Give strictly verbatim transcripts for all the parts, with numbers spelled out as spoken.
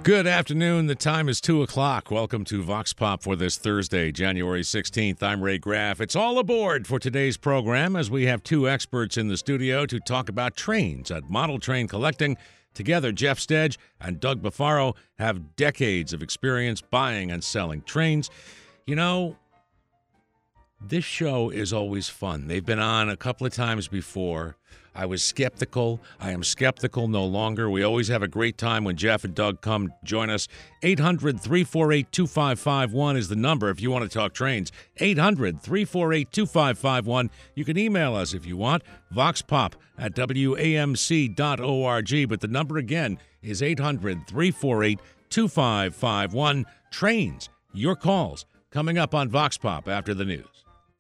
Good afternoon. The time is two o'clock. Welcome to Vox Pop for this Thursday, January sixteenth. I'm Ray Graff. It's all aboard for today's program as we have two experts in the studio to talk about trains at Model Train Collecting. Together, Jeff Stedge and Doug Bafaro have decades of experience buying and selling trains. You know, this show is always fun. They've been on a couple of times before. I was skeptical. I am skeptical no longer. We always have a great time when Jeff and Doug come join us. eight hundred, three four eight, two five five one is the number if you want to talk trains. eight hundred, three four eight, two five five one. You can email us if you want, voxpop at W A M C dot org. But the number again is eight hundred, three four eight, two five five one. Trains, your calls, coming up on Vox Pop after the news.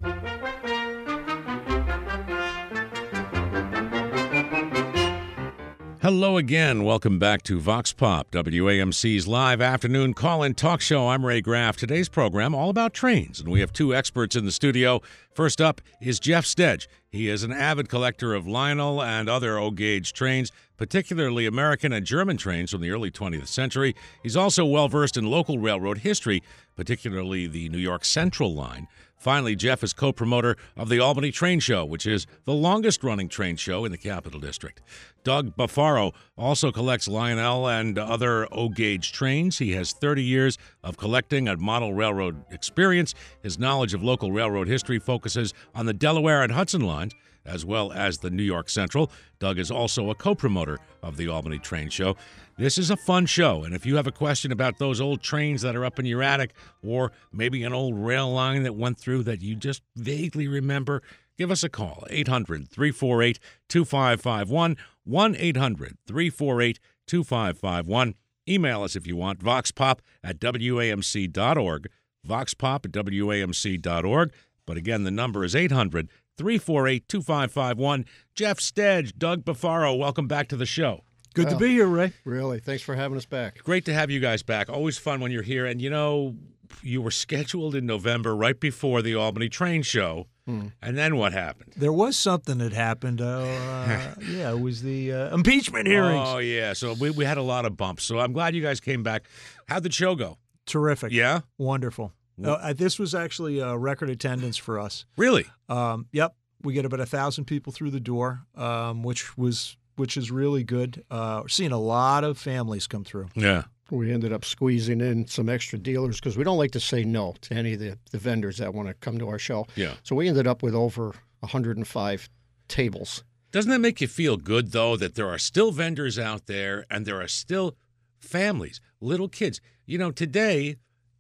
Hello again. Welcome back to Vox Pop, W A M C's live afternoon call-in talk show. I'm Ray Graff. Today's program all about trains, and we have two experts in the studio. First up is Jeff Stedge. He is an avid collector of Lionel and other O-gauge trains, particularly American and German trains from the early twentieth century. He's also well-versed in local railroad history, particularly the New York Central line. Finally, Jeff is co-promoter of the Albany Train Show, which is the longest-running train show in the Capital District. Doug Bafaro also collects Lionel and other O-gauge trains. He has thirty years of collecting and model railroad experience. His knowledge of local railroad history focuses on the Delaware and Hudson lines, as well as the New York Central. Doug is also a co-promoter of the Albany Train Show. This is a fun show, and if you have a question about those old trains that are up in your attic, or maybe an old rail line that went through that you just vaguely remember, give us a call, eight hundred, three four eight, two five five one, one eight hundred, three four eight, two five five one. Email us if you want, voxpop at W A M C dot org, voxpop at W A M C dot org. But again, the number is eight hundred, three four eight, two five five one. Jeff Stedge, Doug Bafaro, welcome back to the show. Good well, to be here, Ray. Really, thanks for having us back. Great to have you guys back. Always fun when you're here. And, you know, you were scheduled in November right before the Albany Train Show. Hmm. And then what happened? There was something that happened. Uh, uh, yeah, it was the uh, impeachment hearings. Oh, yeah. So we, we had a lot of bumps. So I'm glad you guys came back. How'd the show go? Terrific. Yeah? Wonderful. Uh, this was actually a record attendance for us. Really? Um, yep. We get about a thousand people through the door, um, which was which is really good. Uh, we're seeing a lot of families come through. Yeah. We ended up squeezing in some extra dealers because we don't like to say no to any of the, the vendors that want to come to our show. Yeah. So we ended up with over one hundred five tables. Doesn't that make you feel good, though, that there are still vendors out there and there are still families, little kids? You know, today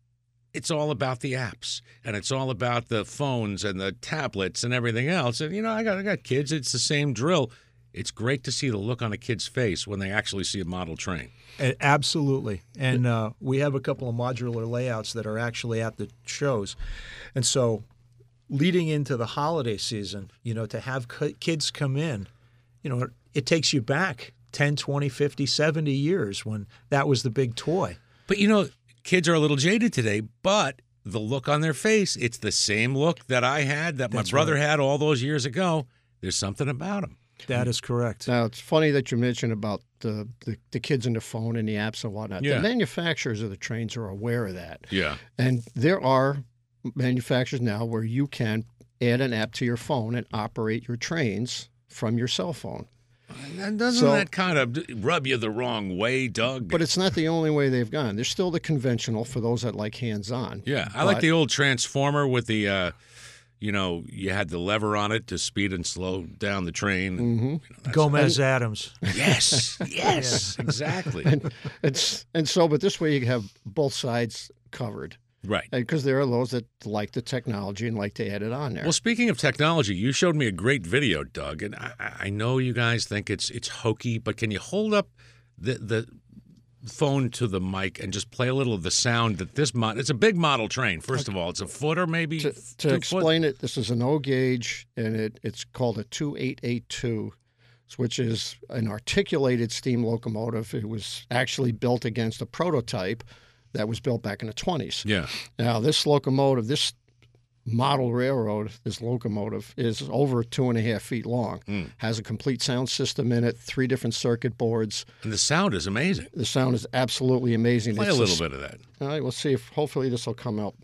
it's all about the apps, and it's all about the phones and the tablets and everything else. And, you know, I got I got kids. It's the same drill. It's great to see the look on a kid's face when they actually see a model train. Absolutely. And uh, we have a couple of modular layouts that are actually at the shows. And so leading into the holiday season, you know, to have kids come in, you know, it takes you back ten, twenty, fifty, seventy years when that was the big toy. But, you know, kids are a little jaded today, but the look on their face, it's the same look that I had, that That's my brother right. had all those years ago. There's something about them. That is correct. Now, it's funny that you mentioned about the, the, the kids and the phone and the apps and whatnot. Yeah. The manufacturers of the trains are aware of that. Yeah. And there are manufacturers now where you can add an app to your phone and operate your trains from your cell phone. And doesn't So- that kind of rub you the wrong way, Doug? But it's not the only way they've gone. There's still the conventional for those that like hands-on. Yeah, I like But- the old transformer with the, uh, you know, you had the lever on it to speed and slow down the train. Mm-hmm. You know, that's- Gomez Adams. Yes, yes, exactly. and it's and so, but this way you have both sides covered, Right. because there are those that like the technology and like to add it on there. Well, speaking of technology, you showed me a great video, Doug, and I, I know you guys think it's it's hokey, but can you hold up the the phone to the mic and just play a little of the sound that this mod? It's a big model train. First of all, it's a foot or maybe to, f- to two explain it, this is an O gauge, and it, it's called a two eight eight two, which is an articulated steam locomotive. It was actually built against a prototype that was built back in the twenties. Yeah. Now, this locomotive, this model railroad, this locomotive, is over two and a half feet long, Mm. has a complete sound system in it, three different circuit boards. And the sound is amazing. The sound is absolutely amazing. Play It's a little s- bit of that. All right, we'll see if hopefully this will come out.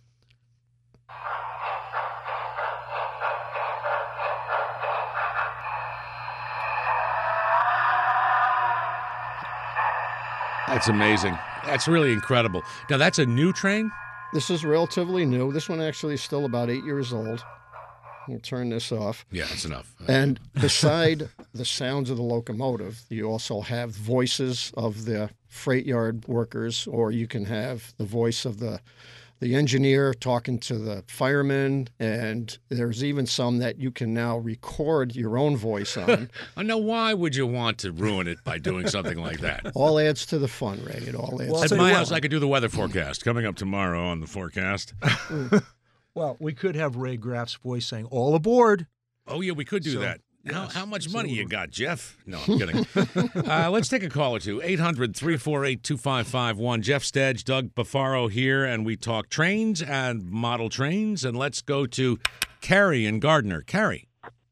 That's amazing. That's really incredible. Now, that's a new train? This is relatively new. This one actually is still about eight years old. We'll turn this off. Yeah, that's enough. And beside the sounds of the locomotive, you also have voices of the freight yard workers, or you can have the voice of the the engineer talking to the firemen, and there's even some that you can now record your own voice on. I know, why would you want to ruin it by doing something like that? All adds to the fun, Ray. It all adds. Well, I'll At tell my you house, what. I could do the weather forecast. Coming up tomorrow on the forecast. Well, we could have Ray Graff's voice saying, all aboard. Oh, yeah, we could do So, that. How, yes, how much it's a money little- you got, Jeff? No, I'm kidding. uh, let's take a call or two. eight hundred, three four eight, two five five one. Jeff Stedge, Doug Buffaro here, and we talk trains and model trains. And let's go to Carrie in Gardner. Carrie.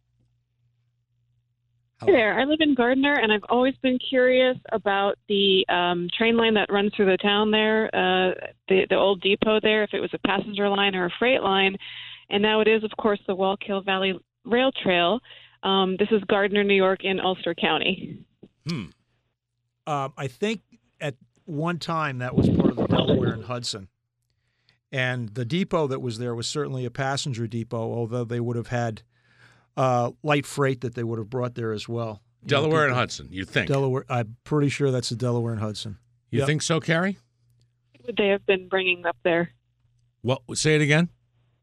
Hey there. I live in Gardner, and I've always been curious about the um, train line that runs through the town there, uh, the, the old depot there, if it was a passenger line or a freight line. And now it is, of course, the Wallkill Valley Rail Trail. Um, this is Gardner, New York, in Ulster County. Hmm. Um, I think at one time that was part of the Delaware and Hudson. And the depot that was there was certainly a passenger depot, although they would have had uh, light freight that they would have brought there as well. You know, Delaware and people- Hudson, you think? Delaware. I'm pretty sure that's the Delaware and Hudson. you Yep. think so, Carrie? What would they have been bringing up there? Well, say it again.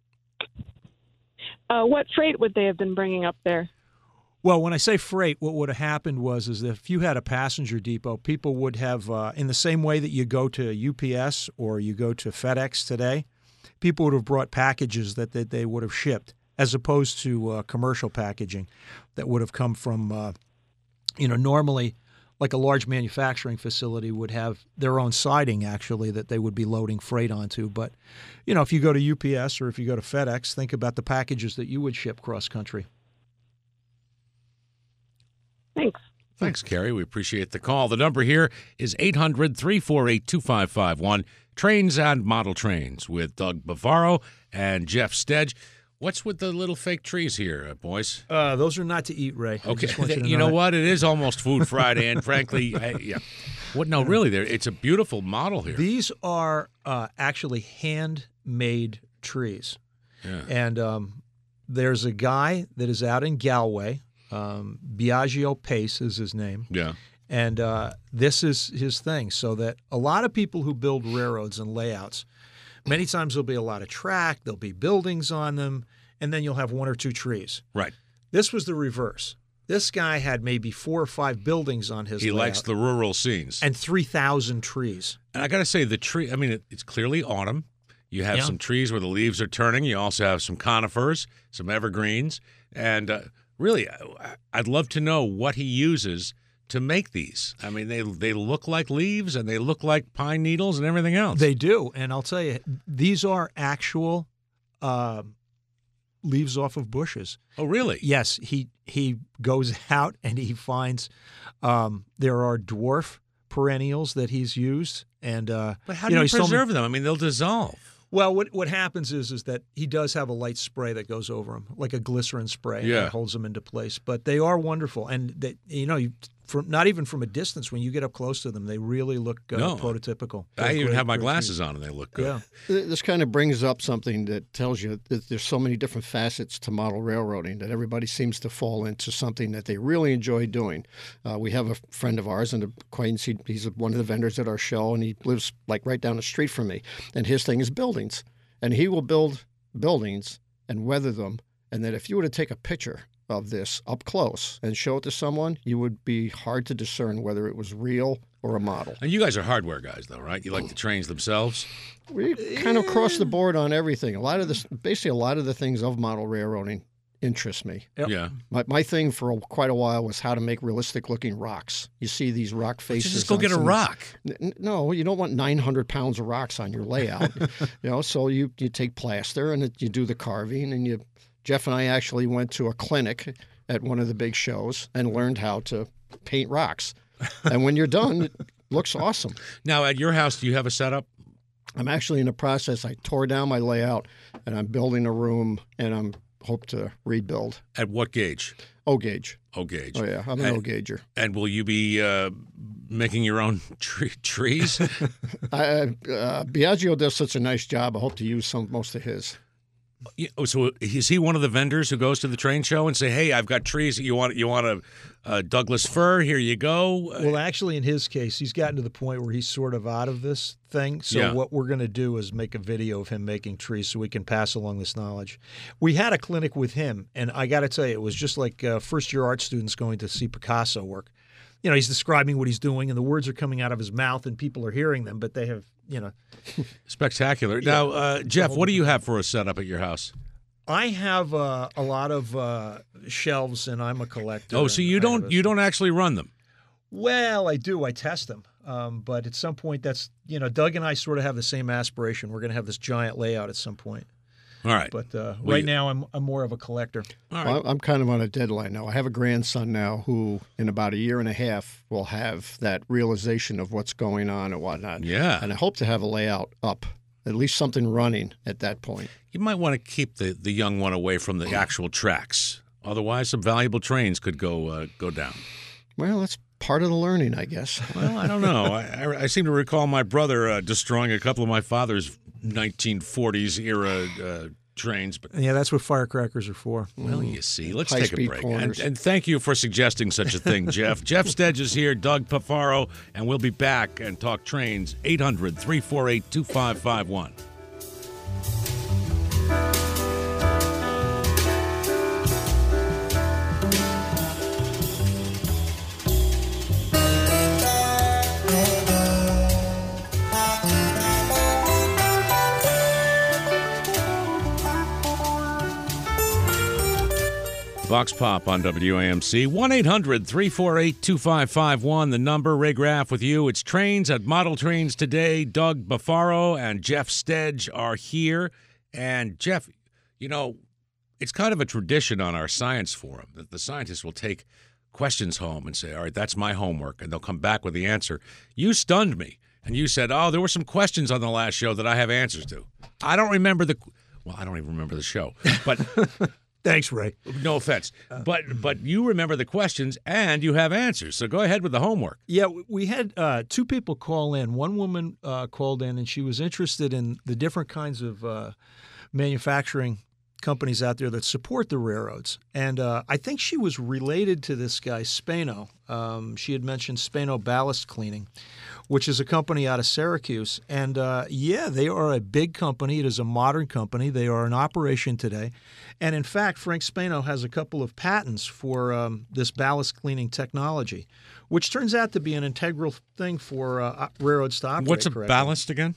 Uh, what freight would they have been bringing up there? Well, when I say freight, what would have happened was is that if you had a passenger depot, people would have, uh, in the same way that you go to U P S or you go to FedEx today, people would have brought packages that, that they would have shipped, as opposed to uh, commercial packaging that would have come from, uh, you know, normally like a large manufacturing facility would have their own siding, actually, that they would be loading freight onto. But, you know, if you go to U P S or if you go to FedEx, think about the packages that you would ship cross-country. Thanks. Thanks, Carrie. We appreciate the call. The number here is eight hundred, three four eight, two five five one. Trains and Model Trains with Doug Bavaro and Jeff Stedge. What's with the little fake trees here, uh, boys? Uh, those are not to eat, Ray. I Okay, just want you, to you know that. what? It is almost Food Friday, and frankly, I, yeah. What? No, really, there. It's a beautiful model here. These are uh, actually handmade trees. Yeah. And um, there's a guy that is out in Galway. Um, Biagio Pace is his name. Yeah. And uh, this is his thing. So that a lot of people who build railroads and layouts, many times there'll be a lot of track, there'll be buildings on them, and then you'll have one or two trees. Right. This was the reverse. This guy had maybe four or five buildings on his He layout likes the rural scenes. and three thousand trees. And I got to say, the tree, I mean, it, it's clearly autumn. You have Yeah. some trees where the leaves are turning. You also have some conifers, some evergreens. And uh, really, I- I'd love to know what he uses to make these. I mean, they they look like leaves and they look like pine needles and everything else. They do, and I'll tell you, these are actual uh, leaves off of bushes. oh, really? Yes, he he goes out and he finds um, there are dwarf perennials that he's used, and uh, But how you do know, you he's told me- preserve them? I mean, they'll dissolve. Well, what what happens is is that he does have a light spray that goes over them, like a glycerin spray, Yeah. that holds them into place. But they are wonderful, and they, you know, you, from not even from a distance, when you get up close to them, they really look uh, No. prototypical. I They're even great- have my great glasses on and they look good. Yeah. Th- This kind of brings up something that tells you that there's so many different facets to model railroading that everybody seems to fall into something that they really enjoy doing. Uh, we have a friend of ours, an acquaintance. He, he's one of the vendors at our show, and he lives like right down the street from me. And his thing is buildings, and he will build buildings and weather them. And that if you were to take a picture of this up close and show it to someone, you would be hard to discern whether it was real or a model. And you guys are hardware guys, though, right? You like the trains themselves? We kind of cross the board on everything. A lot of this, basically, a lot of the things of model railroading interests me. Yep. Yeah. My, my thing for a, quite a while was how to make realistic-looking rocks. You see these rock faces. Just go on get a some- rock. N- No, you don't want nine hundred pounds of rocks on your layout. you know, so you, you take plaster and it, you do the carving. And you, Jeff and I actually went to a clinic at one of the big shows and learned how to paint rocks. And when you're done, it looks awesome. Now, at your house, do you have a setup? I'm actually in the process. I tore down my layout and I'm building a room and I'm hope to rebuild. At what gauge? O gauge. O gauge. Oh yeah, I'm an And- O gauger. And will you be uh, making your own tree, trees? I, uh, Biagio does such a nice job. I hope to use some most of his. Yeah, oh, so is he one of the vendors who goes to the train show and say, "Hey, I've got trees. You want you want a uh, Douglas fir? Here you go." Well, actually, in his case, he's gotten to the point where he's sort of out of this thing. So Yeah. what we're going to do is make a video of him making trees so we can pass along this knowledge. We had a clinic with him, and I got to tell you, it was just like uh, first-year art students going to see Picasso work. You know, he's describing what he's doing, and the words are coming out of his mouth, and people are hearing them, but they have, you know. Spectacular. Now, uh, Jeff, what do you have for a setup at your house? I have uh, a lot of uh, shelves, and I'm a collector. Oh, so and you I have don't a- you don't actually run them? Well, I do. I test them. Um, but at some point, that's, you know, Doug and I sort of have the same aspiration. We're going to have this giant layout at some point. All right. But uh, Well, right you- now, I'm I'm more of a collector. All right. Well, I'm kind of on a deadline now. I have a grandson now who, in about a year and a half, will have that realization of what's going on and whatnot. Yeah. And I hope to have a layout up, at least something running at that point. You might want to keep the, the young one away from the actual tracks. Otherwise, some valuable trains could go uh, go down. Well, that's part of the learning, I guess. Well, I don't know. I, I, I seem to recall my brother uh, destroying a couple of my father's nineteen forties era uh, trains. But Yeah, that's what firecrackers are for. well, you see, let's take a High-speed break. And, corners. and thank you for suggesting such a thing, Jeff. Jeff Stedge is here, Doug Pafaro, and we'll be back and talk trains. eight hundred, three four eight, two five five one. Vox Pop on W A M C. one eight hundred, three four eight, two five five one. The number. Ray Graff with you. It's Trains at Model Trains today. Doug Bafaro and Jeff Stedge are here. And Jeff, you know, it's kind of a tradition on our science forum that the scientists will take questions home and say, all right, that's my homework. And they'll come back with the answer. You stunned me. And you said, oh, there were some questions on the last show that I have answers to. I don't remember the, well, I don't even remember the show. But Thanks, Ray. no offense, but but you remember the questions and you have answers. So go ahead with the homework. Yeah, w- we had uh, two people call in. One woman uh, called in, and she was interested in the different kinds of uh, manufacturing companies out there that support the railroads. And uh, I think she was related to this guy, Spano. Um, she had mentioned Spano Ballast Cleaning, which is a company out of Syracuse. And uh, yeah, they are a big company. It is a modern company. They are in operation today. And in fact, Frank Spano has a couple of patents for um, this ballast cleaning technology, which turns out to be an integral thing for uh, railroads to operate What's a correctly. ballast again?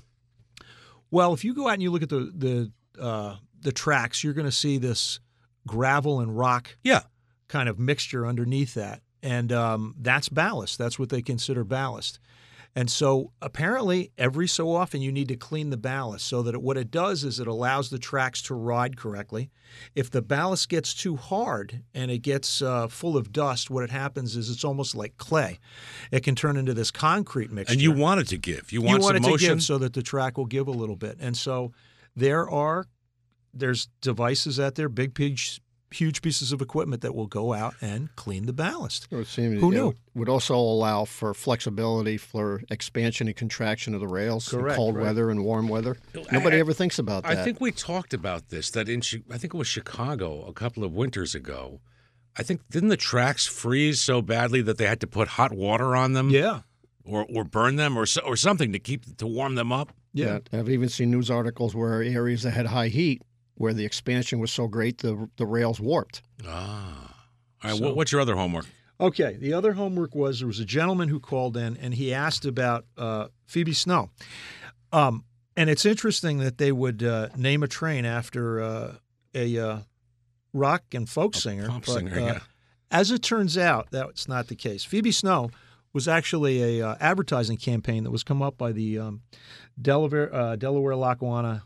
Well, if you go out and you look at the the uh, the tracks, you're going to see this gravel and rock Yeah. kind of mixture underneath that, and um, that's ballast. That's what they consider ballast. And so apparently every so often you need to clean the ballast so that it, what it does is it allows the tracks to ride correctly. If the ballast gets too hard and it gets uh, full of dust, what it happens is it's almost like clay. It can turn into this concrete mixture. And you want it to give. You You want want some it to motion. give so that the track will give a little bit. And so there are there's devices out there, big, huge, huge pieces of equipment that will go out and clean the ballast. It would seem Who it knew? would also allow for flexibility for expansion and contraction of the rails in Correct, cold right. weather and warm weather. I- Nobody I- ever thinks about that. I think we talked about this, that in, Chi- I think it was Chicago a couple of winters ago. I think, didn't the tracks freeze so badly that they had to put hot water on them? Yeah. Or, or burn them or so, or something to keep to warm them up? Yeah. I've even seen news articles where areas that had high heat, where the expansion was so great, the the rails warped. Ah. All right, So- what, what's your other homework? Okay. The other homework was there was a gentleman who called in and he asked about uh, Phoebe Snow. Um, and it's interesting that they would uh, name a train after uh, a uh, rock and folk A singer. pop but, singer, uh, yeah. As it turns out, that's not the case. Phoebe Snow was actually a uh, advertising campaign that was come up by the um, Delaware, uh, Delaware, Lackawanna,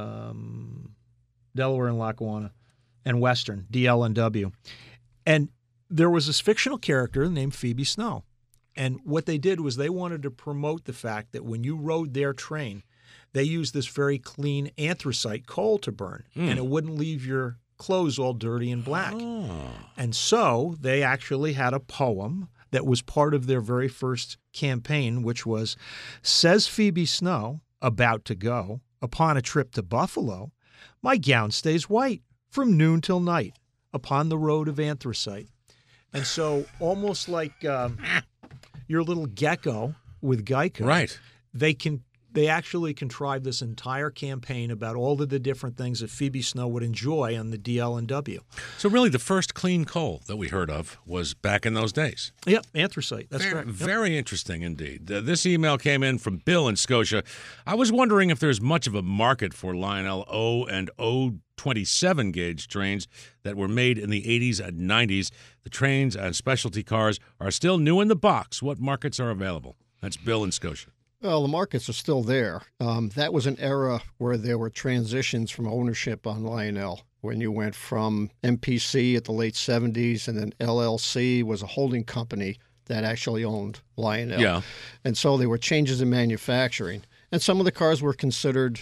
um, Delaware and Lackawanna, and Western, D L and W. And there was this fictional character named Phoebe Snow. And what they did was they wanted to promote the fact that when you rode their train, they used this very clean anthracite coal to burn, Mm. and it wouldn't leave your clothes all dirty and black. Oh. And so they actually had a poem that was part of their very first campaign, which was, "Says Phoebe Snow, about to go upon a trip to Buffalo, my gown stays white from noon till night upon the road of anthracite." And so almost like um, your little gecko with Geico, Right. they can they actually contrived this entire campaign about all of the different things that Phoebe Snow would enjoy on the D L and W. So really the first clean coal that we heard of was back in those days. Yep, anthracite. That's very, correct. Yep. very interesting indeed. Uh, this email came in from Bill in Scotia. I was wondering if there's much of a market for Lionel O and O twenty-seven gauge trains that were made in the eighties and nineties. The trains and specialty cars are still new in the box. What markets are available? That's Bill in Scotia. Well, the markets are still there. Um, that was an era where there were transitions from ownership on Lionel, when you went from M P C at the late seventies, and then L L C was a holding company that actually owned Lionel. Yeah. And so there were changes in manufacturing. And some of the cars were considered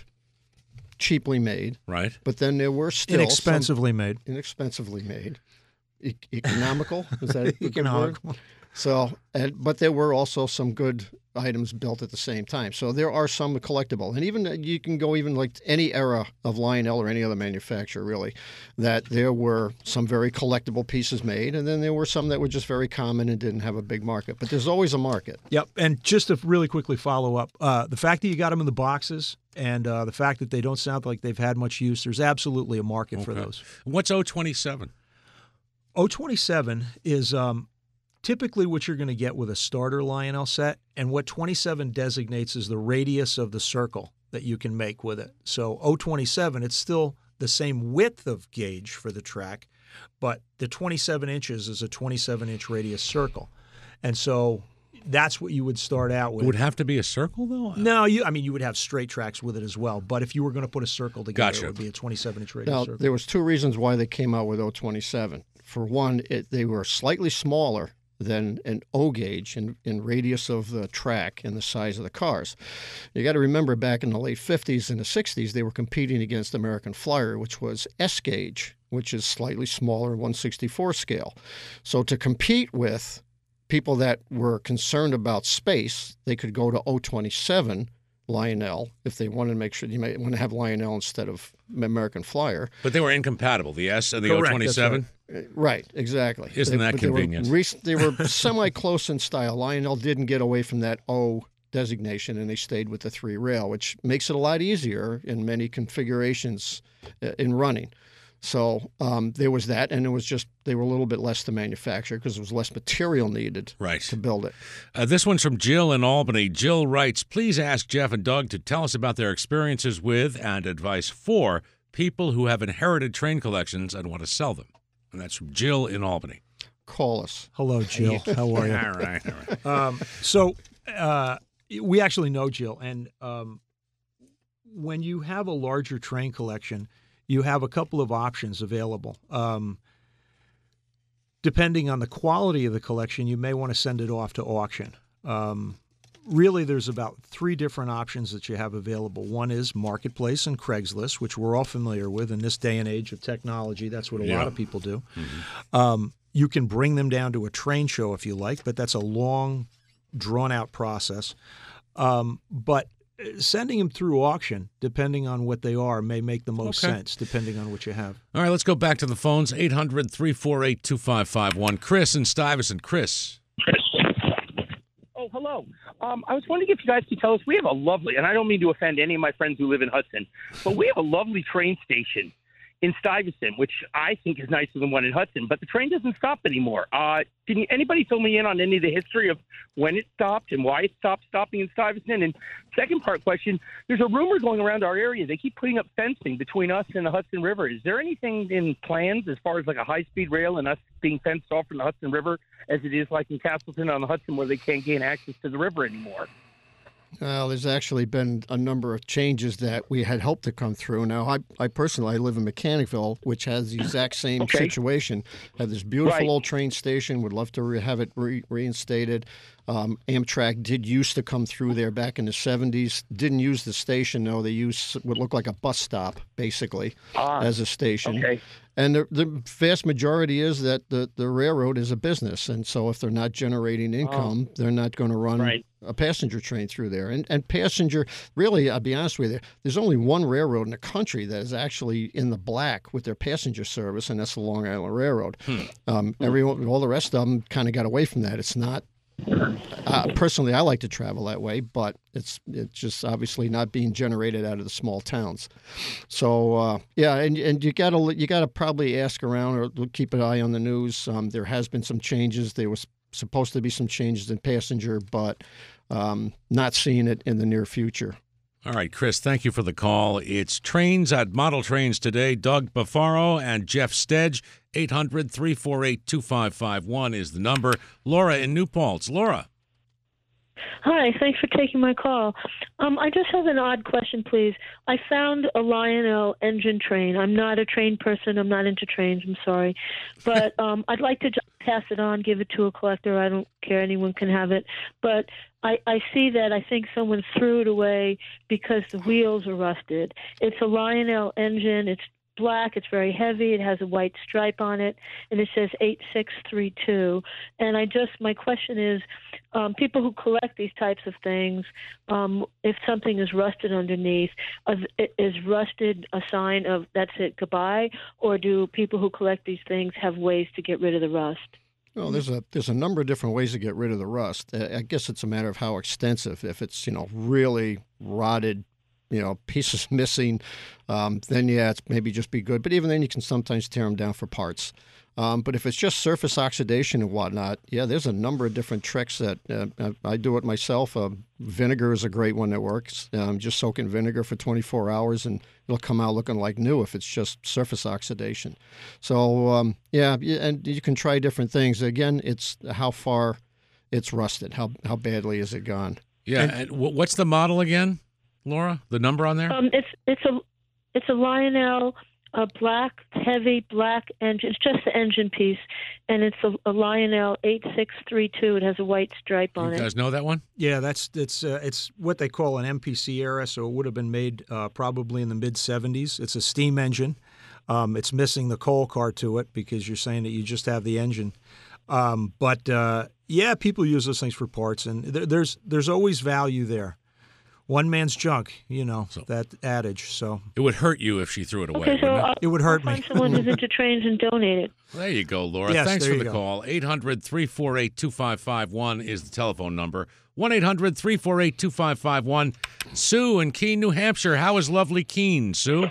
cheaply made, Right. but then there were still Inexpensively made. some inexpensively made. E- economical? Is that a good word? Economical. So, and, but there were also some good items built at the same time. So there are some collectible, and even you can go even like any era of Lionel or any other manufacturer, really, that there were some very collectible pieces made, and then there were some that were just very common and didn't have a big market. But there's always a market. Yep. And just to really quickly follow up, uh, the fact that you got them in the boxes and uh, the fact that they don't sound like they've had much use, there's absolutely a market for Okay. those. What's O twenty-seven? O twenty-seven is um, typically what you're going to get with a starter Lionel set, and what twenty-seven designates is the radius of the circle that you can make with it. So O twenty-seven, it's still the same width of gauge for the track, but the twenty-seven inches is a twenty-seven inch radius circle. And so that's what you would start out with. It would have to be a circle, though? No, you. I mean, you would have straight tracks with it as well. But if you were going to put a circle together, Gotcha. it would be a twenty-seven inch radius Now, circle. there was two reasons why they came out with O twenty-seven. For one, it, they were slightly smaller than an O gauge in, in radius of the track and the size of the cars. You got to remember back in the late fifties and the sixties, they were competing against American Flyer, which was S gauge, which is slightly smaller, one sixty-four scale. So to compete with people that were concerned about space, they could go to O twenty-seven Lionel if they wanted to make sure you might want to have Lionel instead of American Flyer. But they were incompatible, the S and the Correct, O twenty-seven? Right, exactly. Isn't that but they were convenient? rec- They were, semi-close in style. Lionel didn't get away from that O designation, and they stayed with the three rail, which makes it a lot easier in many configurations uh, in running. So um, there was that, and it was just they were a little bit less to manufacture because there was less material needed Right. to build it. Uh, this one's from Jill in Albany. Jill writes, please ask Jeff and Doug to tell us about their experiences with and advice for people who have inherited train collections and want to sell them. And that's from Jill in Albany. Call us. Hello, Jill. How are you? All right, all right. Um, so uh, we actually know Jill, and um, when you have a larger train collection, you have a couple of options available. Um, depending on the quality of the collection, you may want to send it off to auction. Um, really, there's about three different options that you have available. One is Marketplace and Craigslist, which we're all familiar with in this day and age of technology. That's what a Yeah. lot of people do. Mm-hmm. Um, you can bring them down to a train show if you like, but that's a long, drawn-out process. Um, but sending them through auction, depending on what they are, may make the most Okay. sense, depending on what you have. All right, let's go back to the phones. eight hundred, three four eight, two five five one. Chris in Stuyvesant. Chris. Oh, hello. Um, I was wondering if you guys could tell us, we have a lovely, and I don't mean to offend any of my friends who live in Hudson, but we have a lovely train station in Stuyvesant, which I think is nicer than one in Hudson, but the train doesn't stop anymore. Uh, can you, anybody fill me in on any of the history of when it stopped and why it stopped stopping in Stuyvesant? And second part question, there's a rumor going around our area. They keep putting up fencing between us and the Hudson River. Is there anything in plans as far as like a high-speed rail and us being fenced off from the Hudson River as it is like in Castleton on the Hudson where they can't gain access to the river anymore? Well, there's actually been a number of changes that we had hoped to come through. Now, I, I personally I live in Mechanicville, which has the exact same okay. situation. Have this beautiful right. old train station. Would love to re- have it re- reinstated. Um, Amtrak did used to come through there back in the seventies. Didn't use the station, though. They used what looked like a bus stop, basically, ah, as a station. Okay. And the, the vast majority is that the, the railroad is a business. And so if they're not generating income, oh. they're not going to run right. a passenger train through there. And and passenger, really, I'll be honest with you, there's only one railroad in the country that is actually in the black with their passenger service, and that's the Long Island Railroad. Hmm. Um, everyone, all the rest of them kind of got away from that. It's not. Uh, personally, I like to travel that way, but it's it's just obviously not being generated out of the small towns. So uh, yeah, and and you gotta you gotta probably ask around or keep an eye on the news. Um, there has been some changes. There was supposed to be some changes in passenger, but um, not seeing it in the near future. All right, Chris, thank you for the call. It's Trains at Model Trains today. Doug Buffaro and Jeff Stedge. eight hundred, three four eight, two five five one is the number. Laura in New Paltz. Laura. Hi, thanks for taking my call. Um, I just have an odd question, please. I found a Lionel engine train. I'm not a train person. I'm not into trains. I'm sorry. But um, I'd like to just pass it on, give it to a collector. I don't care. Anyone can have it. But I, I see that I think someone threw it away because the wheels are rusted. It's a Lionel engine. It's black. It's very heavy. It has a white stripe on it, and it says eight six three two. And I just, my question is, um, people who collect these types of things, um, if something is rusted underneath, uh, is rusted a sign of that's it, goodbye, or do people who collect these things have ways to get rid of the rust? Well, there's a there's a number of different ways to get rid of the rust. I guess it's a matter of how extensive. If it's, you know, really rotted, you know, pieces missing, um, then yeah, it's maybe just be good. But even then, you can sometimes tear them down for parts. Um, but if it's just surface oxidation and whatnot, yeah, there's a number of different tricks that uh, I do it myself. Uh, vinegar is a great one that works. Um, just soak in vinegar for twenty-four hours and it'll come out looking like new if it's just surface oxidation. So, um, yeah, and you can try different things. Again, it's how far it's rusted, how how badly is it gone. Yeah, and, and what's the model again, Laura? The number on there? Um, it's it's a it's a Lionel. A black, heavy black engine. It's just the engine piece, and it's a, a Lionel eight six three two. It has a white stripe on it. You guys know that one? Yeah, that's it's uh, it's what they call an M P C era, so it would have been made uh, probably in the mid seventies. It's a steam engine. Um, it's missing the coal car to it because you're saying that you just have the engine. Um, but uh, yeah, people use those things for parts, and there, there's there's always value there. One man's junk, you know, so, that adage. So it would hurt you if she threw it away, okay, so wouldn't it? I'll, it would hurt I'll me. Find someone who's into trains and donate it. There you go, Laura. Yes, Thanks for the go. call. eight hundred, three four eight, two five five one is the telephone number. one eight hundred, three four eight, two five five one. Sue in Keene, New Hampshire. How is lovely Keene, Sue?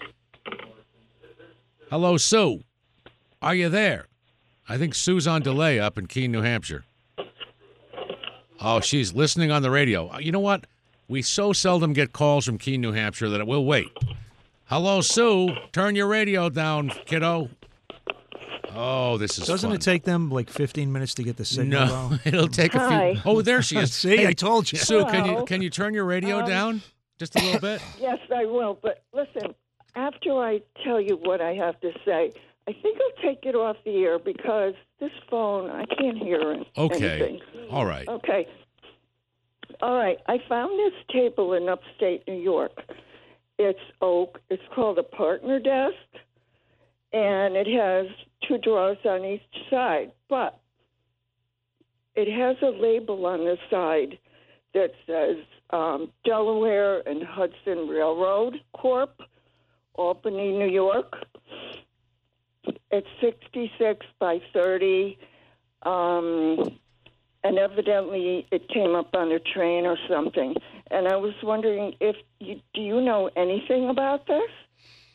Hello, Sue. Are you there? I think Sue's on delay up in Keene, New Hampshire. Oh, she's listening on the radio. You know what? We so seldom get calls from Keene, New Hampshire that it will wait. Hello, Sue. Turn your radio down, kiddo. Oh, this is Doesn't fun. it take them like fifteen minutes to get the signal? No, though? it'll take a Hi. few. Oh, there she is. See, Hey, I told you. Sue, can you Hello. can you turn your radio Um, down just a little bit? Yes, I will. But listen, after I tell you what I have to say, I think I'll take it off the air because this phone, I can't hear it. Okay. Anything. All right. Okay. All right. I found this table in upstate New York. It's oak. It's called a partner desk, and it has two drawers on each side. But it has a label on the side that says um, Delaware and Hudson Railroad Corp, Albany, New York. It's sixty-six by thirty, um, and evidently it came up on a train or something. And I was wondering if you, do you know anything about this?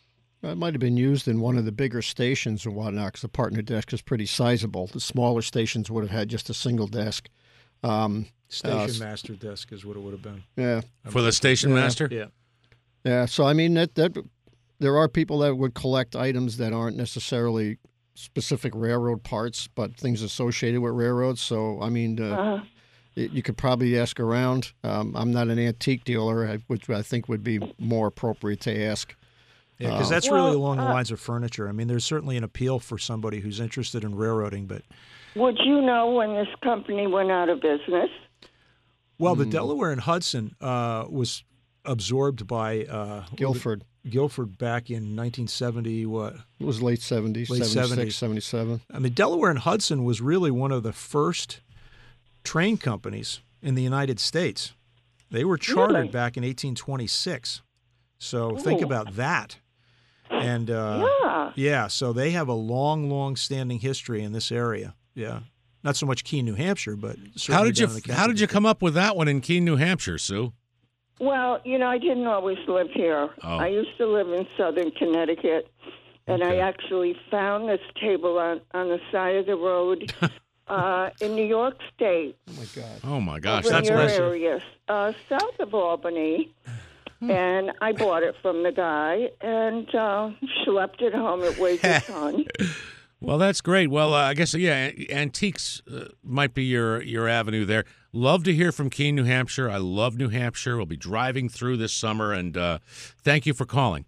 It might have been used in one of the bigger stations and whatnot, because the partner desk is pretty sizable. The smaller stations would have had just a single desk. Um, Station uh, master desk is what it would have been. Yeah. For the station Yeah. master? Yeah. Yeah. So, I mean, that, that there are people that would collect items that aren't necessarily specific railroad parts, but things associated with railroads. So, I mean, uh, Uh-huh. it, you could probably ask around. Um, I'm not an antique dealer, I- which I think would be more appropriate to ask. Yeah, because Uh, that's really Well, along the uh, lines of furniture. I mean, there's certainly an appeal for somebody who's interested in railroading, but Would you know when this company went out of business? well, Hmm. the Delaware and Hudson uh, was absorbed by uh, Guilford. Guilford back in nineteen seventy. What? It was late seventies, Late seventy-six, seventies. seventy-seven. I mean, Delaware and Hudson was really one of the first train companies in the United States. They were chartered Really? back in eighteen twenty-six. So think Ooh. about that. And uh, Yeah. yeah, so they have a long, long standing history in this area. Yeah. Not so much Keene, New Hampshire, but certainly How did you down in the How did you Kentucky- come up with that one in Keene, New Hampshire, Sue? Well, you know, I didn't always live here. Oh. I used to live in southern Connecticut, and Okay. I actually found this table on, on the side of the road uh, in New York State, Oh, my God. Oh my gosh, over in that's your nice. area, uh, south of Albany. And I bought it from the guy and uh, schlepped it home. It weighs a ton. Well, that's great. Well, uh, I guess yeah, antiques uh, might be your your avenue there. Love to hear from Keene, New Hampshire. I love New Hampshire. We'll be driving through this summer, and uh, thank you for calling.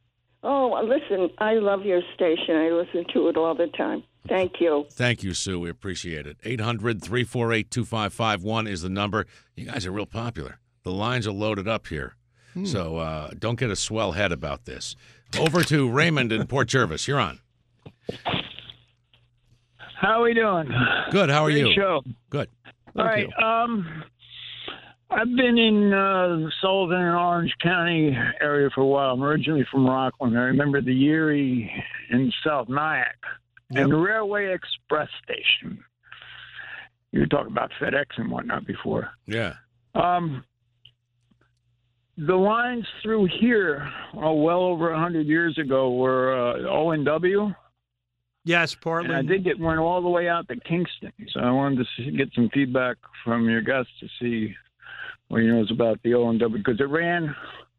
Oh, listen, I love your station. I listen to it all the time. Thank you. Thank you, Sue. We appreciate it. eight hundred, three four eight, two five five one is the number. You guys are real popular. The lines are loaded up here. So uh, don't get a swell head about this. Over to Raymond in Port Jervis. You're on. How are we doing? Good. How are Great you? show. Good. All right. Um, I've been in uh, Sullivan and Orange County area for a while. I'm originally from Rockland. I remember the Erie in South Nyack and the Railway Express Station. You were talking about FedEx and whatnot before. Yeah. Um, the lines through here, oh, well over one hundred years ago, were uh, O and W. Yes, And partly. I did get went all the way out to Kingston, so I wanted to see, get some feedback from your guests to see what he knows about the O and W, because it ran.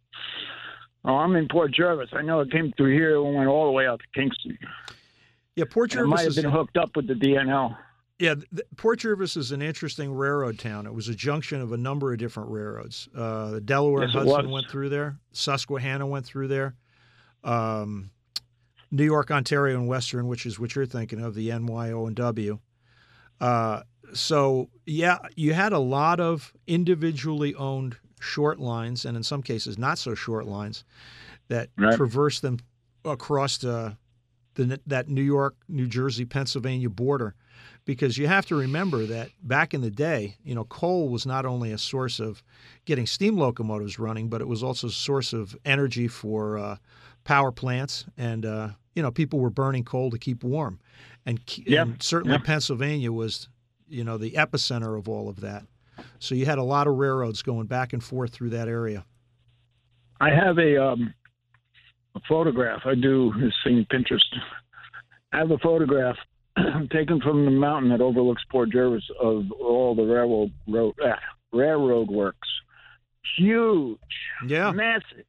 Oh, I'm in Port Jervis. I know it came through here and went all the way out to Kingston. Yeah, Port It Jervis might have is been hooked up with the D N L. Yeah, th- Port Jervis is an interesting railroad town. It was a junction of a number of different railroads. Uh, the Delaware Yes, and it Hudson was. went through there. Susquehanna went through there. Um, New York, Ontario, and Western, which is what you're thinking of, the N Y O and W. Uh, so, yeah, you had a lot of individually owned short lines, and in some cases not so short lines, that Right. traversed them across uh, the, that New York, New Jersey, Pennsylvania border. Because you have to remember that back in the day, you know, coal was not only a source of getting steam locomotives running, but it was also a source of energy for uh, power plants. And, uh, you know, people were burning coal to keep warm. And, Yeah. and certainly Yeah. Pennsylvania was, you know, the epicenter of all of that. So you had a lot of railroads going back and forth through that area. I have a um, a photograph. I do this thing Pinterest. I have a photograph taken from the mountain that overlooks Port Jervis of all the railroad road, ah, railroad works. Huge, Yeah. massive.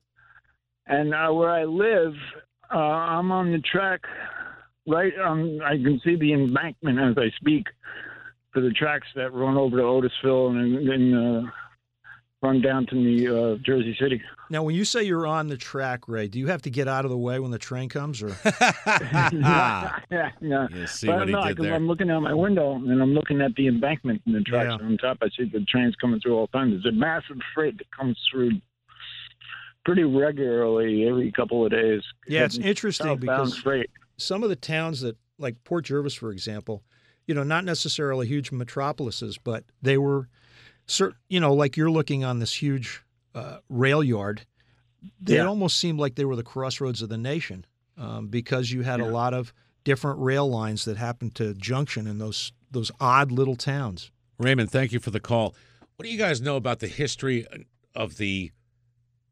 And uh, where I live, uh, I'm on the track. Right, um, I can see the embankment as I speak for the tracks that run over to Otisville and then uh, run down to the uh, Jersey City. Now, when you say you're on the track, Ray, do you have to get out of the way when the train comes? Or Ah, yeah, yeah. you see But what he no, did 'cause there. I'm looking out my window and I'm looking at the embankment and the tracks Yeah. on top. I see the trains coming through all the time. There's a massive freight that comes through pretty regularly every couple of days. Yeah, it's interesting Southbound because freight. some of the towns that, like Port Jervis, for example, you know, not necessarily huge metropolises, but they were, cer- you know, like you're looking on this huge uh, rail yard. They Yeah. almost seemed like they were the crossroads of the nation um, because you had Yeah. a lot of different rail lines that happened to junction in those those odd little towns. Raymond, thank you for the call. What do you guys know about the history of the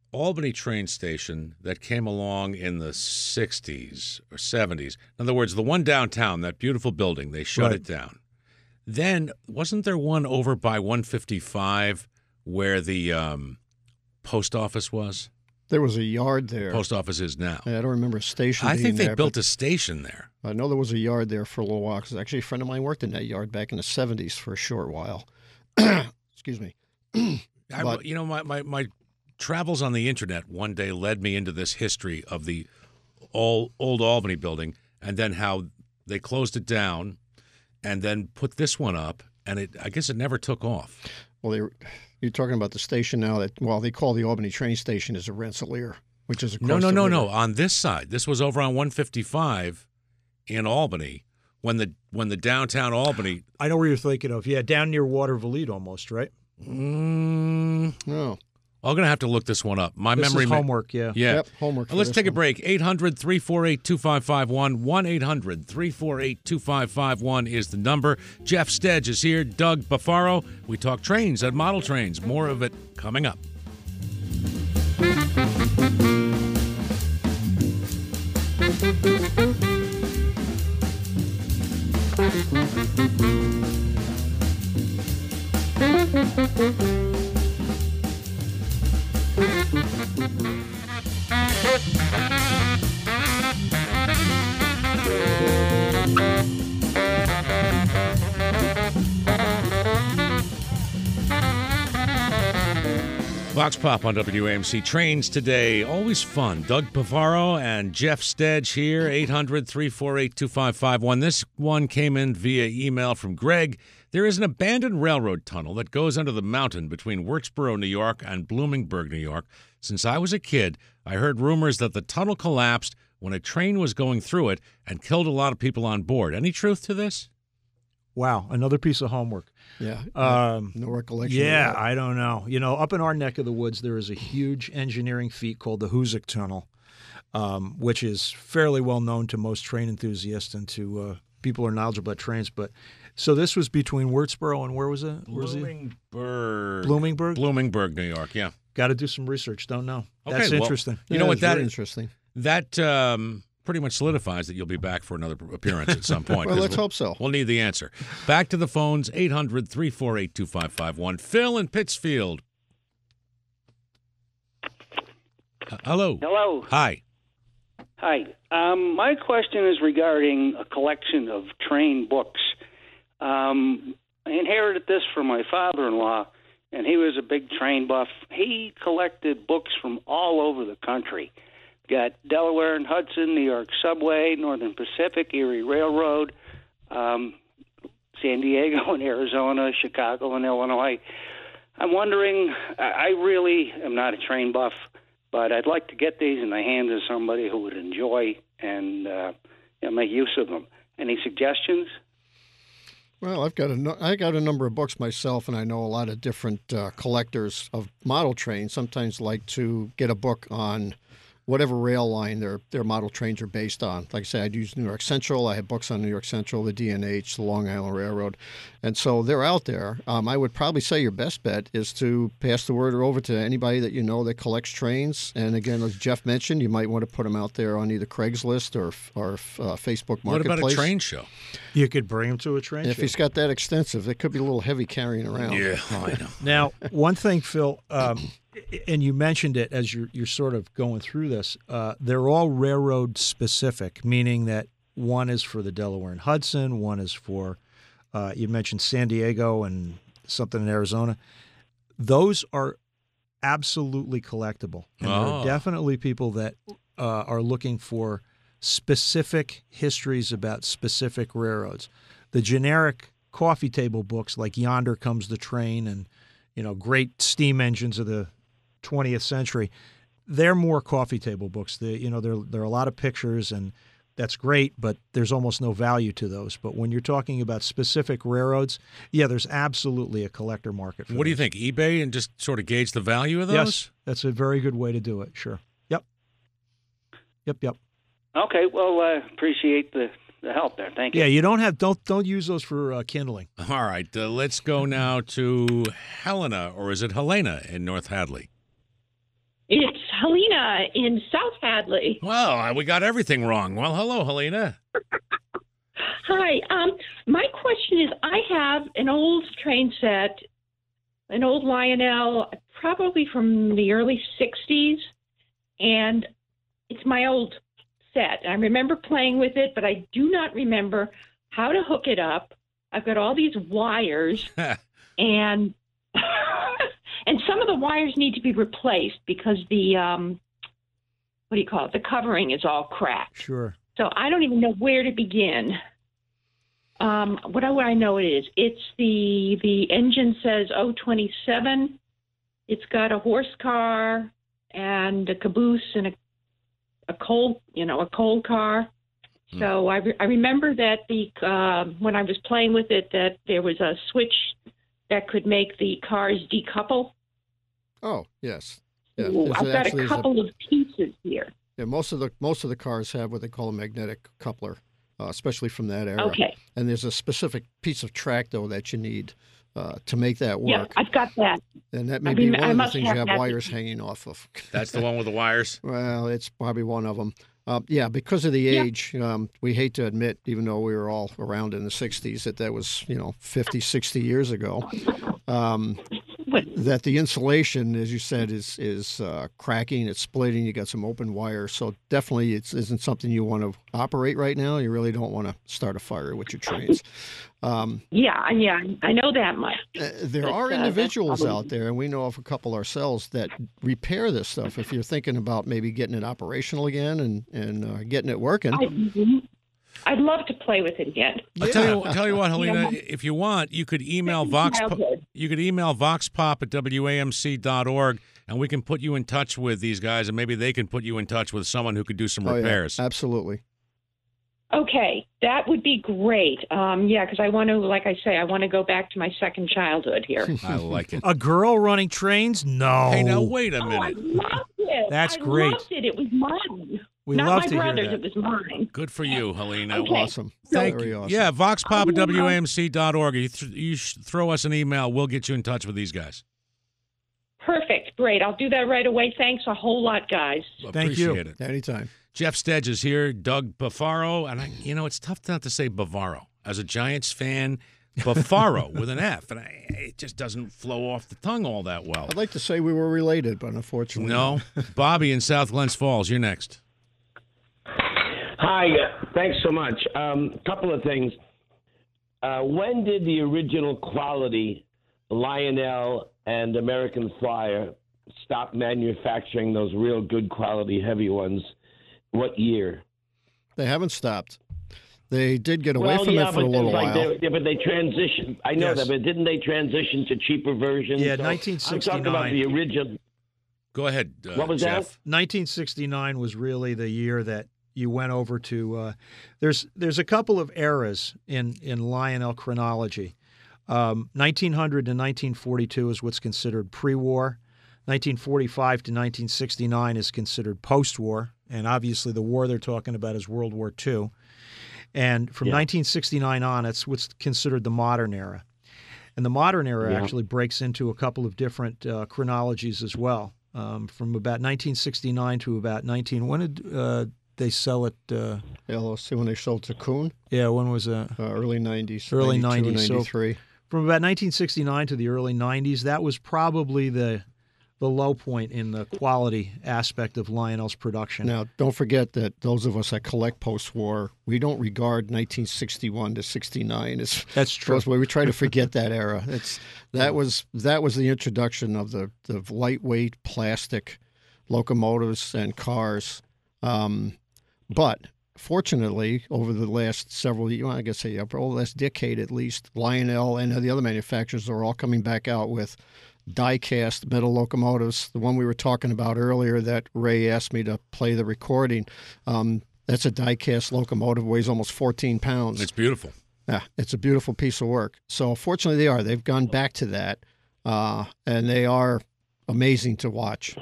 Albany train station that came along in the sixties or seventies. In other words, the one downtown, that beautiful building, they shut Right. it down. Then, wasn't there one over by one fifty-five where the um, post office was? There was a yard there. Post office is now. I don't remember a station I being think they there, built but a station there. I know there was a yard there for a little while because actually a friend of mine worked in that yard back in the seventies for a short while. Excuse me. I, But- you know, my, my, my travels on the internet one day led me into this history of the old, old Albany building and then how they closed it down and then put this one up, and it I guess it never took off. Well, they were, you're talking about the station now that, well, they call the Albany train station is a Rensselaer, which is across No, no, the no, river. no. On this side, this was over on one fifty-five in Albany when the when the downtown Albany. I know where you're thinking of. Yeah, down near Waterville almost, right? Mm, No. I'm gonna have to look this one up. My This memory. is ma- homework, yeah. Yeah. Yep, homework for Let's this take a one. break. eight hundred, three four eight, two five five one. one eight hundred, three four eight, two five five one is the number. Jeff Stedge is here. Doug Buffaro. We talk trains and model trains. More of it coming up. Vox Pop on W A M C. Trains today, always fun. Doug Pavaro and Jeff Stedge here, eight hundred, three four eight, two five five one. This one came in via email from Greg. There is an abandoned railroad tunnel that goes under the mountain between Wirtsboro, New York, and Bloomingburg, New York. Since I was a kid, I heard rumors that the tunnel collapsed when a train was going through it and killed a lot of people on board. Any truth to this? Wow, another piece of homework. Yeah. Um, no recollection. Yeah, of that. I don't know. You know, up in our neck of the woods, there is a huge engineering feat called the Hoosick Tunnel, um, which is fairly well known to most train enthusiasts and to uh, people who are knowledgeable about trains. But so this was between Wirtsboro and where was it? Where was it? Bloomingburg. Bloomingburg. Bloomingburg, New York, yeah. Got to do some research. Don't know. Okay, That's well, interesting. You Yeah, know what it's that very is? interesting. That um, pretty much solidifies that you'll be back for another appearance at some point. Well, 'cause let's we'll, hope so. We'll need the answer. Back to the phones, eight hundred, three four eight, two five five one. Phil in Pittsfield. Uh, hello. Hello. Hi. Hi. Um, my question is regarding a collection of train books. Um, I inherited this from my father-in-law, and he was a big train buff. He collected books from all over the country. Got Delaware and Hudson, New York Subway, Northern Pacific, Erie Railroad, um, San Diego and Arizona, Chicago and Illinois. I'm wondering, I I really am not a train buff, but I'd like to get these in the hands of somebody who would enjoy and uh, you know, make use of them. Any suggestions? Well, I've got a nu- I got a number of books myself, and I know a lot of different uh, collectors of model trains. Sometimes like to get a book on whatever rail line their their model trains are based on. Like I say, I'd use New York Central. I have books on New York Central, the D N H, the Long Island Railroad, and so they're out there. Um, I would probably say your best bet is to pass the word over to anybody that you know that collects trains. And again, as Jeff mentioned, you might want to put them out there on either Craigslist or or uh, Facebook Marketplace. What about a train show? You could bring him to a train If show. he's got that extensive, it could be a little heavy carrying around. I know. Now, one thing, Phil, um, and you mentioned it as you're, you're sort of going through this, uh, they're all railroad specific, meaning that one is for the Delaware and Hudson, one is for, uh, you mentioned San Diego and something in Arizona. Those are absolutely collectible. And there Oh. are definitely people that uh, are looking for specific histories about specific railroads. The generic coffee table books like Yonder Comes the Train and, you know, great steam engines of the twentieth century, they're more coffee table books. They, you know, there there are a lot of pictures, and that's great, but there's almost no value to those. But when you're talking about specific railroads, yeah, there's absolutely a collector market for What do you those. think? eBay and just sort of gauge the value of those? Yes, that's a very good way to do it. Sure. Yep. Yep. Yep. Okay, well, I uh, appreciate the, the help there. Thank you. Yeah, you don't have don't don't use those for uh, kindling. All right. Uh, let's go now to Helena, or is it Helena in North Hadley? It's Helena in South Hadley. Well, we got everything wrong. Well, hello, Helena. Hi. Um, my question is, I have an old train set, an old Lionel, probably from the early sixties, and it's my old set. I remember playing with it, but I do not remember how to hook it up. I've got all these wires, and and some of the wires need to be replaced because the um, what do you call it? The covering is all cracked. Sure. So I don't even know where to begin. Um, what do I know it is? It's the the engine says oh twenty-seven. It's got a horse car and a caboose and a a coal, you know, a coal car. So I, re- I remember that the uh, when I was playing with it, that there was a switch that could make the cars decouple. Oh, yes. Yeah. Ooh, There's I've got actually- a there's couple of pieces here. Yeah, most of the most of the cars have what they call a magnetic coupler, uh, especially from that era. Okay. And there's a specific piece of track though that you need uh, to make that Yeah, work. I've got that. And that may I be mean, one I of the must things you have have that. wires hanging off of. That's the one with the wires? Well, it's probably one of them. Uh, yeah, because of the Yeah. age, um, we hate to admit, even though we were all around in the sixties, that that was, you know, fifty, sixty years ago, um, that the insulation, as you said, is is uh, cracking, it's splitting, you got some open wire. So definitely it isn't something you want to operate right now. You really don't want to start a fire with your trains. Um, Yeah, yeah, I know that much. uh, there But, are uh, that's individuals probably- out there, and we know of a couple ourselves, that repair this stuff. If you're thinking about maybe getting it operational again and, and uh, getting it working. I, I'd love to play with it again. I'll tell you, I'll tell you what, Helena. Yeah. If you want, you could email Vox. Childhood. You could email voxpop at W A M C dot org, and we can put you in touch with these guys, and maybe they can put you in touch with someone who could do some Oh, yeah, repairs. absolutely. Okay, that would be great. Um, yeah, because I want to, like I say, I want to go back to my second childhood here. I like it. A girl running trains? No. Hey, now wait a Oh, I minute. loved it. That's I great. loved it. It was mine. We Not love my to hear brother's. that. It was mine. Good for you, Helena. Okay. Awesome. Thank Very you. awesome. Yeah, voxpop at Oh, W A M C dot org. You, th- you sh- throw us an email. We'll get you in touch with these guys. Perfect. Great. I'll do that right away. Thanks a whole lot, guys. Thank you. Appreciate it. Anytime. Jeff Stedge is here. Doug Bavaro, and I, you know, it's tough not to say Bavaro. As a Giants fan, Bavaro with an F, and I, it just doesn't flow off the tongue all that well. I'd like to say we were related, but unfortunately. No. Bobby in South Glens Falls, you're next. Hi, uh, thanks so much. A um, couple of things. Uh, when did the original quality Lionel and American Flyer stop manufacturing those real good quality heavy ones? What year? They haven't stopped. They did get away well, from yeah, it for but a little like while. they, yeah, but they transitioned. I know Yes. that, but didn't they transition to cheaper versions? Yeah, So nineteen I'm talking about sixty-nine. the original. Go ahead, uh, What was Jeff. that? nineteen sixty-nine was really the year that you went over to. Uh, there's there's a couple of eras in in Lionel chronology. Um, nineteen hundred to nineteen forty-two is what's considered pre-war. nineteen forty-five to nineteen sixty-nine is considered post-war, and obviously the war they're talking about is World War Two. And from Yeah. nineteen sixty-nine on, it's what's considered the modern era. And the modern era Yeah. actually breaks into a couple of different uh, chronologies as well. Um, from about nineteen sixty-nine to about nineteen. When did uh, they sell it? Uh, L S C when they sold to Kuhn, yeah, when was that? uh, early nineties. Early ninety-two, nineties, so- ninety-three. From about nineteen sixty-nine to the early nineties, that was probably the the low point in the quality aspect of Lionel's production. Now, don't forget that those of us that collect post-war, we don't regard nineteen sixty-one to sixty-nine as That's true. because we try to forget that era. It's that was that was the introduction of the, the lightweight plastic locomotives and cars. Um, but fortunately, over the last several years, I guess say over the last decade at least, Lionel and the other manufacturers are all coming back out with die-cast metal locomotives. The one we were talking about earlier that Ray asked me to play the recording, um, that's a die-cast locomotive, weighs almost fourteen pounds. It's beautiful. Yeah, it's a beautiful piece of work. So fortunately they are. They've gone back to that, uh, and they are amazing to watch.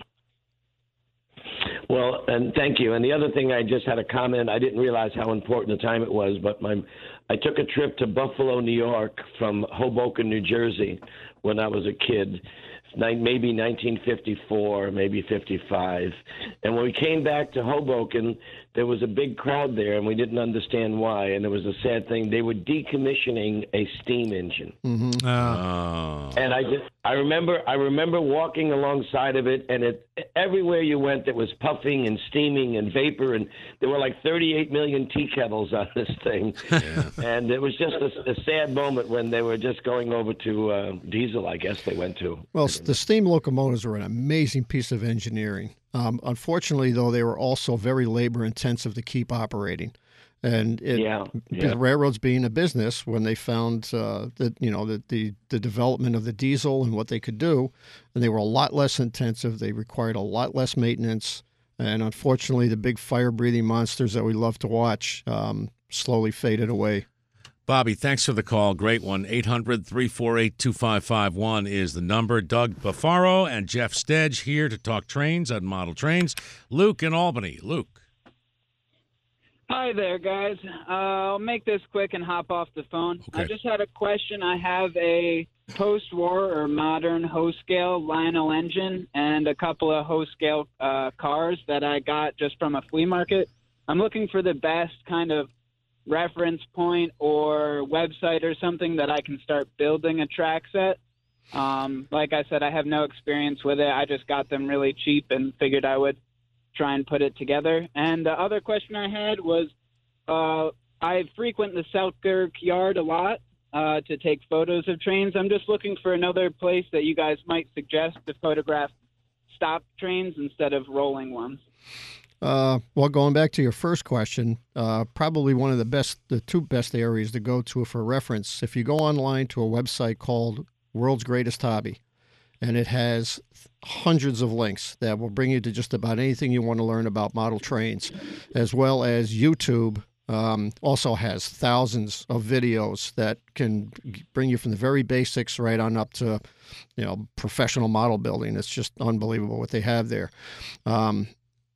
Well, and thank you. And the other thing, I just had a comment. I didn't realize how important the time it was, but my, I took a trip to Buffalo, New York from Hoboken, New Jersey when I was a kid maybe nineteen fifty-four, maybe fifty-five. And when we came back to Hoboken, there was a big crowd there, and we didn't understand why. And it was a sad thing. They were decommissioning a steam engine. Mm-hmm. Oh. And I just, I remember, I remember walking alongside of it, and it everywhere you went, there was puffing and steaming and vapor, and there were like thirty-eight million tea kettles on this thing. Yeah. And it was just a, a sad moment when they were just going over to uh, diesel, I guess they went to. Well, the steam locomotives were an amazing piece of engineering. Um, unfortunately, though, they were also very labor-intensive to keep operating. And it, Yeah, yeah. the railroads being a business, when they found uh, that you know the, the the development of the diesel and what they could do, and they were a lot less intensive. They required a lot less maintenance, and unfortunately, the big fire-breathing monsters that we love to watch um, slowly faded away. Bobby, thanks for the call. Great one. eight hundred, three four eight, two five five one is the number. Doug Buffaro and Jeff Stedge here to talk trains and model trains. Luke in Albany. Luke. Hi there, guys. Uh, I'll make this quick and hop off the phone. Okay. I just had a question. I have a post-war or modern Ho-scale Lionel engine and a couple of Ho-scale uh, cars that I got just from a flea market. I'm looking for the best kind of reference point or website or something that I can start building a track set. Um, like I said, I have no experience with it. I just got them really cheap and figured I would try and put it together. And the other question I had was, uh, I frequent the Selkirk Yard a lot uh, to take photos of trains. I'm just looking for another place that you guys might suggest to photograph stop trains instead of rolling ones. Uh, well, going back to your first question, uh, probably one of the best, the two best areas to go to for reference. If you go online to a website called World's Greatest Hobby, and it has hundreds of links that will bring you to just about anything you want to learn about model trains, as well as YouTube um, also has thousands of videos that can bring you from the very basics right on up to, you know, professional model building. It's just unbelievable what they have there. Um,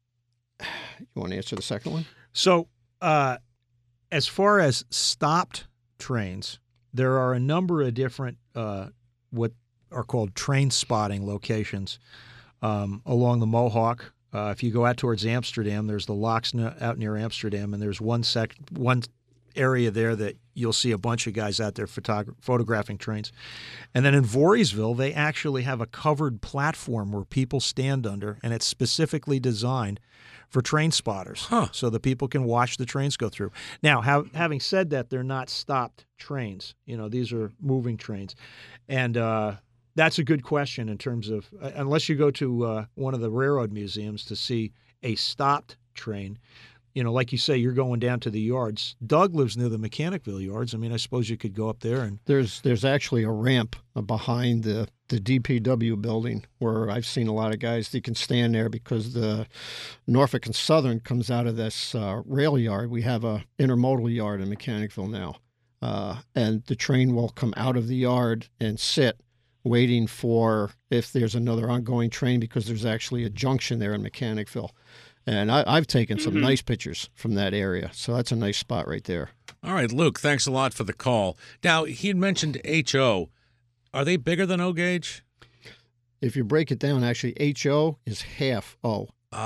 you want to answer the second one? So, uh, as far as stopped trains, there are a number of different uh, what are called train spotting locations um, along the Mohawk. Uh, if you go out towards Amsterdam, there's the locks out near Amsterdam, and there's one sec one area there that you'll see a bunch of guys out there photog- photographing trains. And then in Voorheesville, they actually have a covered platform where people stand under, and it's specifically designed for train spotters, huh. so that people can watch the trains go through. Now, ha- having said that, they're not stopped trains. You know, these are moving trains. And uh, that's a good question in terms of, uh, unless you go to uh, one of the railroad museums to see a stopped train, you know, like you say, you're going down to the yards. Doug lives near the Mechanicville yards. I mean, I suppose you could go up there and... There's there's actually a ramp behind the, the D P W building where I've seen a lot of guys that can stand there because the Norfolk and Southern comes out of this uh, rail yard. We have a intermodal yard in Mechanicville now. Uh, and the train will come out of the yard and sit waiting for if there's another ongoing train because there's actually a junction there in Mechanicville. And I, I've taken some Mm-hmm. nice pictures from that area. So that's a nice spot right there. All right, Luke, thanks a lot for the call. Now, he had mentioned H O. Are they bigger than O gauge? If you break it down, actually, H O is half O.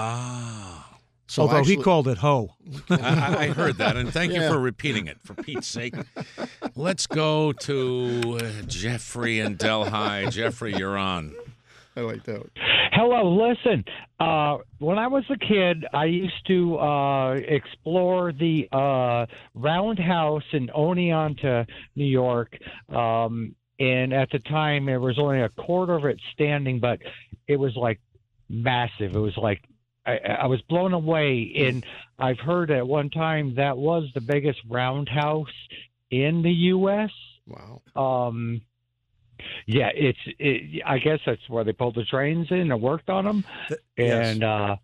Ah. So Although actually, he called it Ho. I, I heard that, and thank Yeah. you for repeating it, for Pete's sake. Let's go to uh, Jeffrey in Delhi. Jeffrey, you're on. I like that. Hello, listen. Uh, when I was a kid, I used to uh, explore the uh, Roundhouse in Oneonta, New York. Um, and at the time, there was only a quarter of it standing, but it was like massive. It was like I, I was blown away. And I've heard at one time that was the biggest roundhouse in the U S Wow. Um, yeah, it's. It, I guess that's where they pulled the trains in and worked on them, and yes. uh,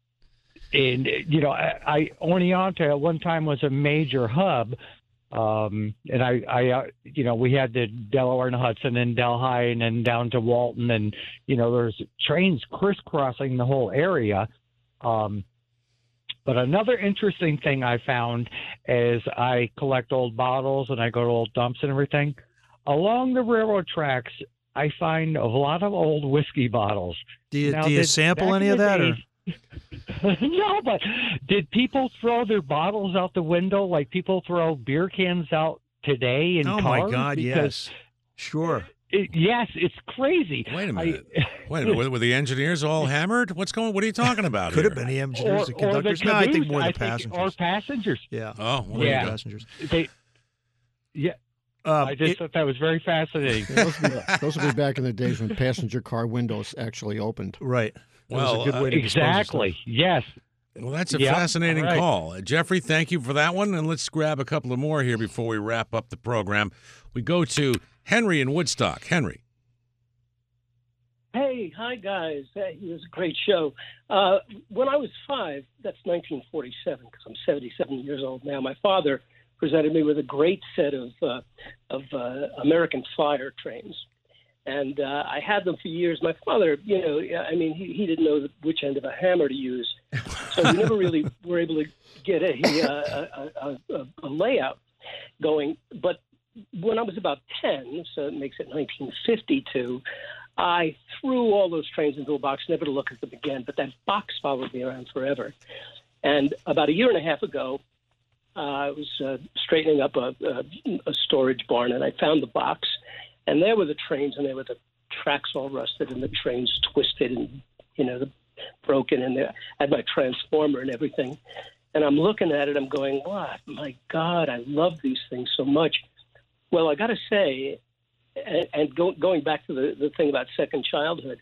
and you know, I, I Oneonta at one time was a major hub, um, and I, I, uh, you know, we had the Delaware and Hudson and Delhi, and then down to Walton, and you know, there's trains crisscrossing the whole area. Um, but another interesting thing I found is I collect old bottles and I go to old dumps and everything. Along the railroad tracks, I find a lot of old whiskey bottles. Do you, Now, do you did- sample back any in of the that? Or? days- no, but did people throw their bottles out the window like people throw beer cans out today in Oh, cars? my God, Because yes. Sure. it- yes, it's crazy. Wait a I- minute. Wait a minute. Were, were the engineers all hammered? What's going? What are you talking about? Could here? have been the or, engineers and or the conductors. No, I think caboose, more the I think, passengers. or passengers. Yeah. Oh, well, Yeah. Passengers. They, yeah. Um, I just it- thought that was very fascinating. Those would, be, those would be back in the days when passenger car windows actually opened. Right. That Well, was a good uh, way to dispose of Exactly. Yes. Well, that's a Yep, fascinating all right. call. Uh, Jeffrey, thank you for that one. And let's grab a couple of more here before we wrap up the program. We go to Henry in Woodstock. Henry. Hey, hi guys. Hey, it was a great show. Uh, when I was five, that's nineteen forty-seven, because I'm seventy-seven years old now. My father presented me with a great set of uh, of uh, American Flyer trains, and uh, I had them for years. My father, you know, I mean, he, he didn't know which end of a hammer to use, so we never really were able to get a, uh, a, a, a layout going. But when I was about ten, so it makes it nineteen fifty-two. I threw all those trains into a box, never to look at them again. But that box followed me around forever. And about a year and a half ago, uh, I was uh, straightening up a, a, a storage barn, and I found the box. And there were the trains, and there were the tracks all rusted, and the trains twisted and, you know, the, broken. And there, I had my transformer and everything. And I'm looking at it, I'm going, what? My God, I love these things so much. Well, I got to say, and, and go, going back to the, the thing about second childhood,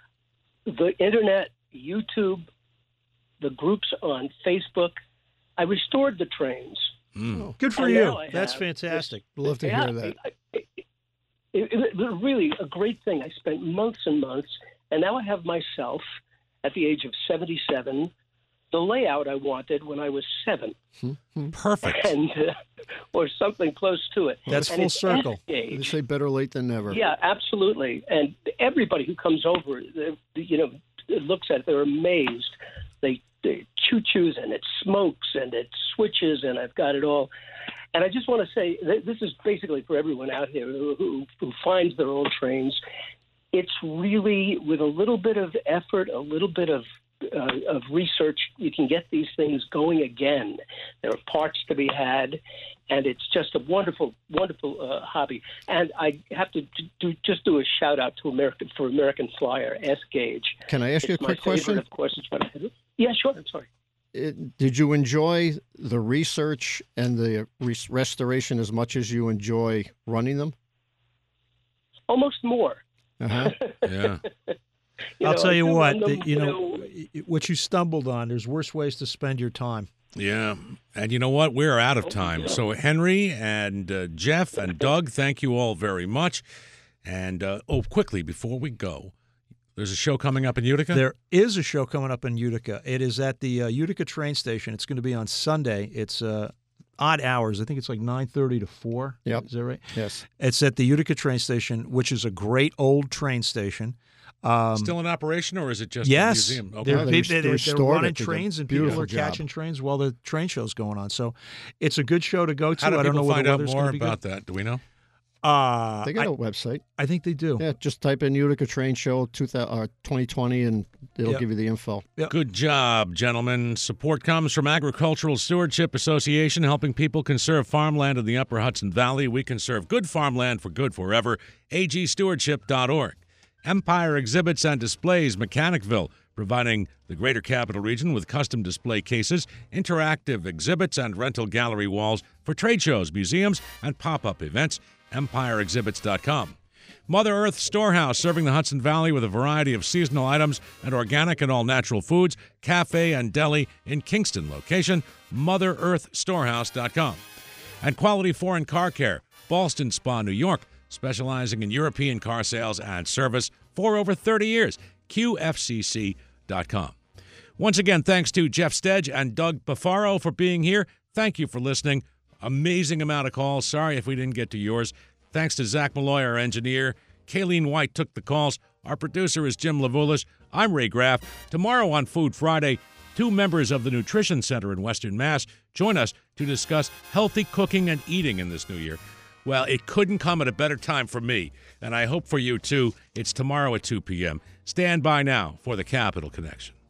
the internet, YouTube, the groups on Facebook, I restored the trains. Mm. Good for And you. now I That's have fantastic. Love to Yeah, hear that. It, it, it, it was really a great thing. I spent months and months, and now I have myself, at the age of seventy-seven, the layout I wanted when I was seven. Perfect. And, uh, or something close to it. That's And full it's circle. S-gauge. They say better late than never. Yeah, absolutely. And everybody who comes over, they- you know, looks at it, they're amazed. They, they choo-choos and it smokes and it switches and I've got it all. And I just want to say that this is basically for everyone out here who, who, who finds their old trains. It's really, with a little bit of effort, a little bit of uh, of research, you can get these things going again. There are parts to be had, and it's just a wonderful, wonderful uh, hobby. And I have to do, just do a shout out to American for American Flyer, S-Gauge. Can I ask you a It's my quick question? favorite, of course, it's what I do. Yeah, sure. I'm sorry. It, did you enjoy the research and the res- restoration as much as you enjoy running them? Almost more. Uh-huh. Yeah. You I'll know, tell you I'm what, doing them, the- you know, what you stumbled on, there's worse ways to spend your time. Yeah. And you know what? We're out of time. So, Henry and uh, Jeff and Doug, thank you all very much. And, uh, oh, quickly, before we go, there's a show coming up in Utica? There is a show coming up in Utica. It is at the uh, Utica train station. It's going to be on Sunday. It's uh, odd hours. I think it's like nine thirty to four. Yep. Is that right? Yes. It's at the Utica train station, which is a great old train station. Um, Still in operation, or is it just yes, a museum? they're, No, they they, res- they, they they're restored running it. They did a trains and people beautiful are job. catching trains while the train show's going on. So it's a good show to go to. How do I don't know people whether find the out weather's more gonna be good. about that? Do we know? Uh, They got I, a website. I think they do. Yeah, just type in Utica Train Show two thousand, uh, twenty twenty and it'll Yep. give you the info. Good job, gentlemen. Support comes from Agricultural Stewardship Association, helping people conserve farmland in the Upper Hudson Valley. We conserve good farmland for good forever. A G stewardship dot org. Empire Exhibits and Displays, Mechanicville, providing the Greater Capital Region with custom display cases, interactive exhibits, and rental gallery walls for trade shows, museums, and pop-up events. empire exhibits dot com. Mother Earth Storehouse, serving the Hudson Valley with a variety of seasonal items and organic and all-natural foods. Cafe and deli in Kingston location. mother earth storehouse dot com. And Quality Foreign Car Care, Ballston Spa, New York, specializing in European car sales and service for over thirty years. Q F C C dot com. Once again, thanks to Jeff Stedge and Doug Bafaro for being here. Thank you for listening. Amazing amount of calls. Sorry if we didn't get to yours. Thanks to Zach Malloy, our engineer. Kayleen White took the calls. Our producer is Jim Lavulis. I'm Ray Graff. Tomorrow on Food Friday, two members of the Nutrition Center in Western Mass join us to discuss healthy cooking and eating in this new year. Well, it couldn't come at a better time for me, and I hope for you too. It's tomorrow at two p.m. Stand by now for the Capital Connection.